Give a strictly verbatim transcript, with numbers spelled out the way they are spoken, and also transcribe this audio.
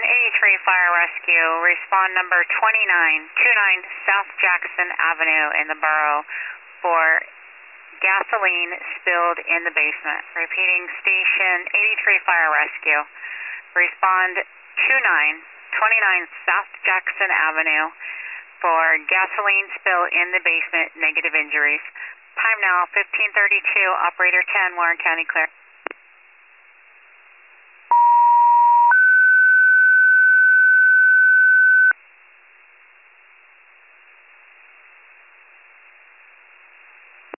eighty-three Fire Rescue, respond number twenty-nine twenty-nine South Jackson Avenue in the borough for gasoline spilled in the basement. Repeating, station eighty-three Fire Rescue, respond twenty-nine twenty-nine South Jackson Avenue for gasoline spill in the basement, negative injuries. Time now fifteen thirty-two, operator ten, Warren County clear.